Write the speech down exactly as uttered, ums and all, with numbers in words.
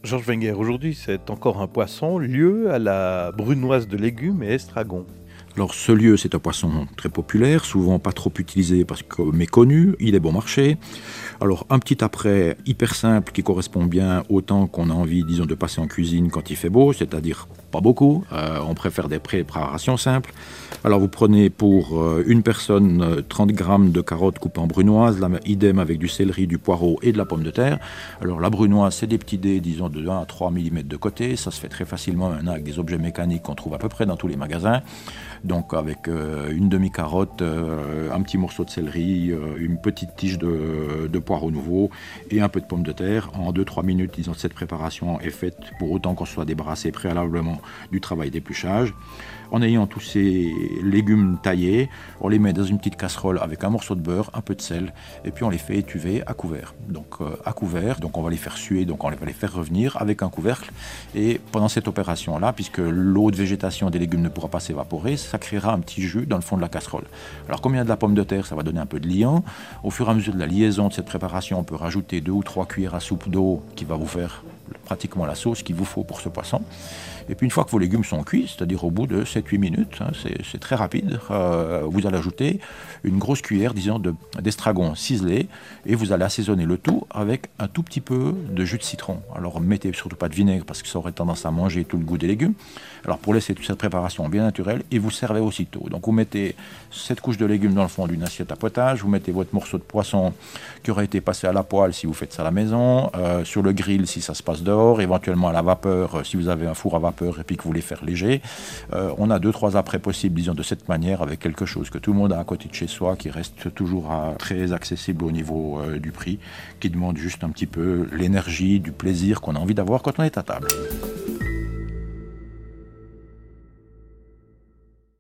Georges Wenger, aujourd'hui, c'est encore un poisson, lieu à la brunoise de légumes et estragon. Alors ce lieu, c'est un poisson très populaire, souvent pas trop utilisé parce que méconnu, il est bon marché. Alors un petit après hyper simple qui correspond bien au temps qu'on a envie, disons, de passer en cuisine quand il fait beau, c'est-à-dire pas beaucoup, euh, on préfère des préparations simples. Alors vous prenez pour euh, une personne euh, trente grammes de carottes coupées en brunoise, la, idem avec du céleri, du poireau et de la pomme de terre. Alors la brunoise, c'est des petits dés, disons, de un à trois millimètres de côté, ça se fait très facilement maintenant avec des objets mécaniques qu'on trouve à peu près dans tous les magasins. Donc avec euh, une demi-carotte, euh, un petit morceau de céleri, euh, une petite tige de, de poireau nouveau et un peu de pomme de terre. En deux à trois minutes, disons, cette préparation est faite pour autant qu'on soit débarrassé préalablement du travail d'épluchage. En ayant tous ces légumes taillés, on les met dans une petite casserole avec un morceau de beurre, un peu de sel, et puis on les fait étuver à couvert. Donc euh, à couvert, donc on va les faire suer, donc on va les faire revenir avec un couvercle. Et pendant cette opération-là, puisque l'eau de végétation des légumes ne pourra pas s'évaporer, ça créera un petit jus dans le fond de la casserole. Alors comme il y a de la pomme de terre, ça va donner un peu de liant. Au fur et à mesure de la liaison de cette préparation, on peut rajouter deux ou trois cuillères à soupe d'eau qui va vous faire pratiquement la sauce qu'il vous faut pour ce poisson. Et puis une fois que vos légumes sont cuits, c'est-à-dire au bout de sept à huit minutes, hein, c'est, c'est très rapide, euh, vous allez ajouter une grosse cuillère, disons, de, d'estragon ciselé, et vous allez assaisonner le tout avec un tout petit peu de jus de citron. Alors mettez surtout pas de vinaigre parce que ça aurait tendance à manger tout le goût des légumes. Alors pour laisser toute cette préparation bien naturelle, et vous servez aussitôt. Donc vous mettez cette couche de légumes dans le fond d'une assiette à potage, vous mettez votre morceau de poisson qui aurait été passé à la poêle si vous faites ça à la maison, euh, sur le grill si ça se passe dehors, éventuellement à la vapeur euh, si vous avez un four à vapeur et puis que vous voulez faire léger. Euh, on a deux trois après possibles, disons, de cette manière, avec quelque chose que tout le monde a à côté de chez soi, qui reste toujours à, très accessible au niveau euh, du prix, qui demande juste un petit peu l'énergie, du plaisir qu'on a envie d'avoir quand on est à table.